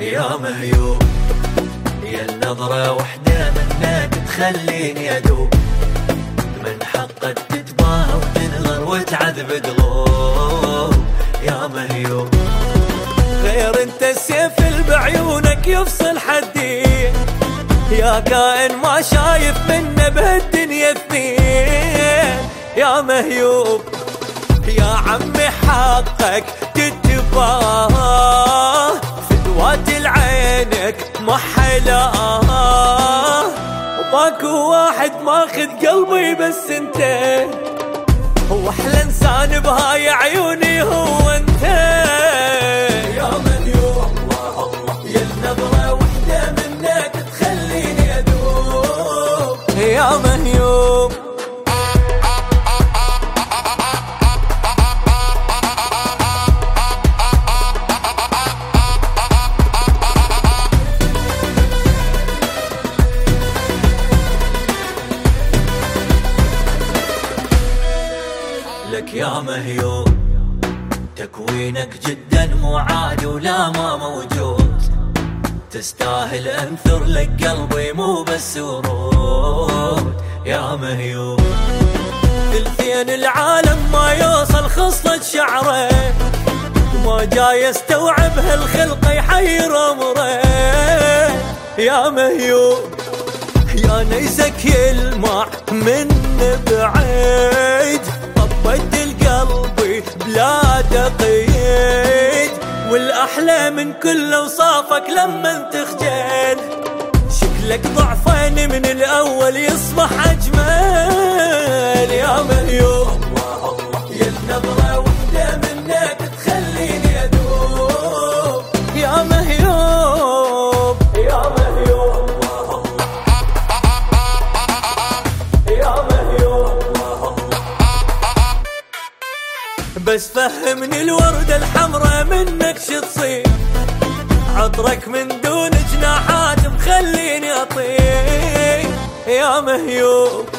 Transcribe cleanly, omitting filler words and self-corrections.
يا مهيوب يا النظرة وحدة منك تخليني أدوب، من حقك تتباهى وتنغر وتعذب قلوب. يا مهيوب غير انت السيف اللي بعيونك يفصل حدي، يا كائن ما شايف منه بهالدنيا اثنين. يا مهيوب يا عمي حقك تتباه، فدوات العينك محلاه، وماكو واحد ماخذ قلبي بس انت، هو احلى انسان بهاي عيوني هو انت. يا مهيوب يا النظرة وحدة منك تخليني ادوب. يا مهيوب لك يا مهيوب تكوينك جدا معاد ولا ما موجود، تستاهل انثر لك قلبي مو بس ورود. يا مهيوب ثلثين العالم ما يوصل خصلة شعره، ما جاي استوعب هالخلقة يحير امره. يا مهيوب يا نيزك يلمع من بعيد، طبيت القلب بلا تقييد، والاحلى من كل اوصافك لما تخجل، شكلك ضعفين من الاول يصبح اجمل. يا مهيوب يا النظرة وحدة منك تخليني ادوب. يا مهيوب يا مهيوب يا مهيوب بس فهمني الوردة الحمراء منك شو تصير، عطرك من دون جناحات مخليني اطير. يا مهيوب